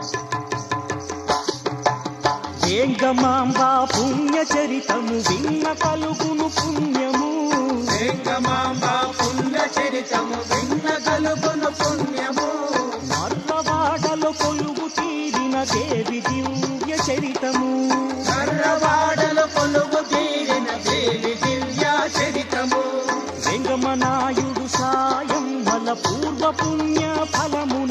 వేంగమాంబ పుణ్యచరితము విన్న కలుగును పుణ్యము. వేంగమాంబ పుణ్యచరితము విన్న కలుగును పుణ్యము. నర్రవాడలో కొలువు తీరిన దేవి దివ్య చరితము. నర్రవాడలో కొలువు తీరిన దేవి దివ్య చరితము. వెంగమనాయుడు సాయం వల పూర్వ పుణ్య ఫలమున.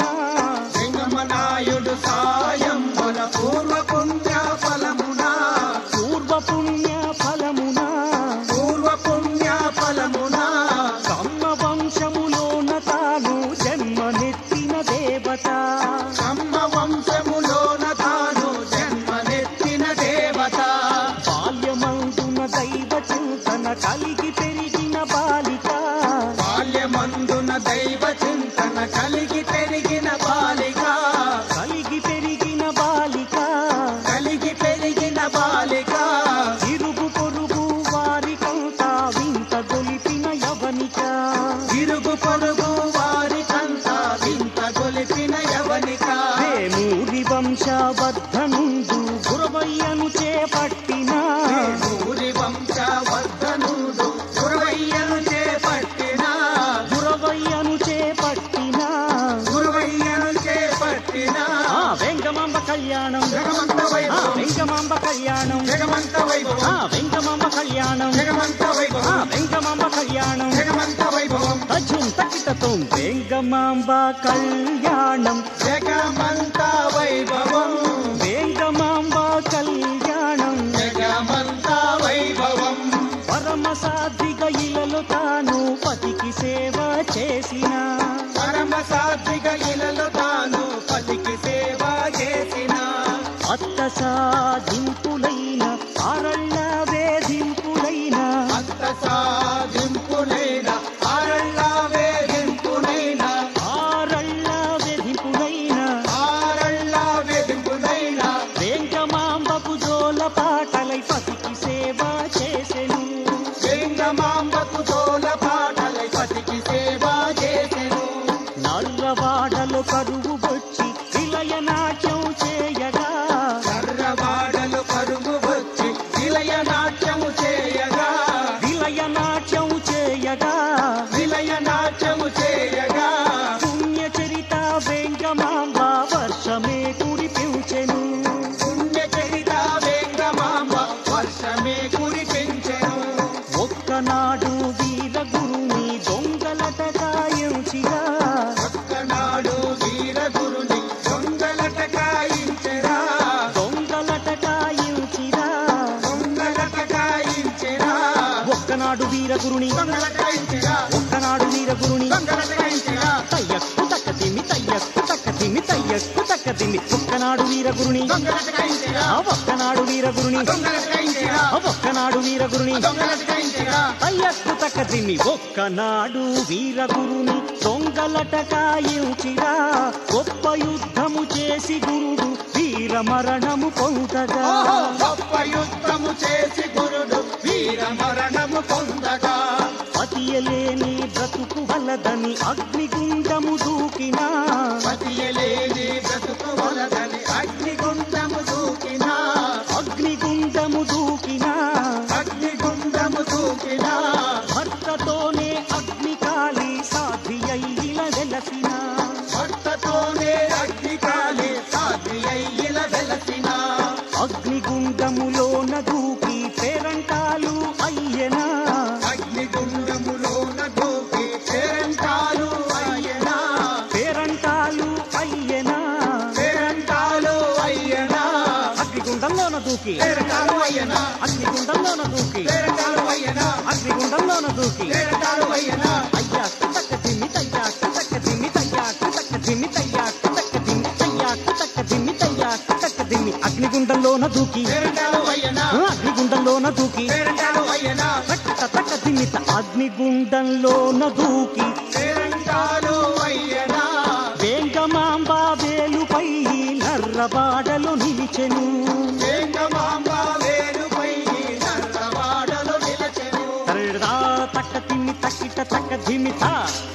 వెంగమనాయుడు సాయం వల పూర్వ పుణ్య ఫలమున. పూర్వ పుణ్య ఫలమున. పూర్వ పుణ్య ఫలమున. కమ్మ వంశములోన తాను జన్మనెత్తిన దేవత. కమ్మ వంశములోన తాను జన్మనెత్తిన దేవత. బాల్యమందున దైవ చింతన కలిగి పెరిగిన బాలిక. బాల్యమందున దైవ చింతన కలిగి పెరిగిన బాలిక. కలిగి పెరిగిన బాలిక. కలిగి పెరిగిన బాలిక. ఇరుగు పొరుగు వారికంతా వింత గొలిపిన యవనిక. ఇరుగు పొరుగు వారికంతా వింత గొలిపిన యవనిక. వేమూరి వంశవర్ధనుండు గురవయ్యను చేపట్టిన. వేమూరి వంశవర్ధనుడు గురవయ్యను చేపట్టిన. గురవయ్యను చేపట్టిన. గురవయ్యను చేపట్టిన. వెంగమాంబ కళ్యాణం. జగమంత వైభవం. వెంగమాంబ కళ్యాణం. జగమంత వైభవం. వెంగమాంబ కళ్యాణం. జగమంత వైభవం. వెంగమాంబ కళ్యాణం. జగమంత వైభవం. తజుం తకిటతో వెంగమాంబ కళ్యాణం. జగమంత వైభవం. వెంగమాంబ కళ్యాణం. జగమంత వైభవం. పరమ సాధ్విక ఇలలో తాను పతికి సేవ చేసిన. పరమ సాత్విక ఇలలో తాను పతికి సేవ చేసిన. అత్త సాధింపులైన ఆరళ్ళ వేధింపులైన. అత్త సాధింపులైన ఆరళ్ళ వేధింపులైన. ఆరళ్ళ వేధింపులైన. ఆరళ్ళ వేధింపులైన. వెంగమాంబకు జోల పాటలై పతికి సేవ చేసెను. వెంగమాంబకు జోల పాటలై పతికి సేవ చేసెను. నర్రవాడలో కరువు వచ్చి విలయ నాట్యం చేయగా. నర్రవాడలు కరువు వచ్చి విలయ నాట్యం చేయగా. విలయ నాట్యం చేయగా. విలయ నాట్యం చేయగా. పుణ్యచరిత వెంగమాంబ వర్షమే కురిపించెను. పుణ్యచరిత వెంగమాంబ వర్షమే కురిపించెను. ఒక్కనాడు వీరగురుని దొంగలట కాయించిగా. ఒక్కనాడు వీరగురుని దొంగలట కాయించెరా. దొంగలట కాయించిరా. దొంగలట కాయించెరా. ఒక్కనాడు వీరగురుని. దొంగలట కాయించెరా. ఒక్కనాడు వీరగురుని. దొంగలట కాయించెరా. తయ్యక్కు తక్కదిమి తయ్యక్కు తక్కదిమి తయ్యక్కు తక్కదిమి. ఒక్కనాడు వీరగురుని. దొంగలట కాయించెరా. ఒక్కనాడు వీరగురుని. దొంగలట కాయించెరా. ఒక్కనాడు వీరగురుని. దొంగలట కాయించెరా. తయ్యక్కు తక్కదిమి. ఒక్కనాడు వీరగురుని దొంగలట కాయించిరా. గొప్ప యుద్ధము చేసి గురుడు వీర మరణము పొందగా. గొప్ప యుద్ధము చేసి గురుడు వీర మరణము పొందగా. పతియలేని బ్రతుకు వలదని అగ్నిగుండము దూకినా. పతియలేని బ్రతుకు వలదని అగ్నిగుండము దూకినా. అగ్నిగుండము దూకినా. అగ్నిగుండము దూకినా. భర్తతోనే అగ్ని కాలి సాధ్వి అయ్యిల వెలసిన. భర్తతోనే అగ్ని కాలి సాధ్వి అయ్యిల వెలసిన. అగ్నిగుండములోన దూకి పేరంటాలు అయ్యనా. అగ్నిగుండములోన దూకి పేరంటాలు అయ్యనా. పేరంటాలు అయ్యనా. పేరంటాలు అయ్యనా. అగ్నిగుండంలోన దూకి. పేరంటాలు అయ్యనా. అగ్నిగుండంలోన దూకి. పేరంటాలు అయ్యనా. అగ్నిగుండంలోన దూకి. పేరంటాలు అయ్యనా. అయ్యాకు తక్కదిమి తయ్యాకు తక్కదిమి తయ్యాకు తక్కదిమి తయ్యాకు తక్కదిమి తయ్యాకు తక్కదిమి తయ్యాకు తక్కదిమి. అగ్నిగుండంలోన దూకి. పేరంటాలు అయ్యనా. అగ్నిగుండంలోన దూకి. పేరంటాలు అయ్యనా. తక్క తక్కదిమిత. అగ్నిగుండంలోన దూకి. పేరంటాలు అయ్యనా. వెంగమాంబ వేలుపై నర్రవాడలో నిలిచెను. వెంగమాంబ వేలుపై నర్రవాడలో నిలచెను. తక్క తిమ్మి తక్కిట తక్క ధిమిత.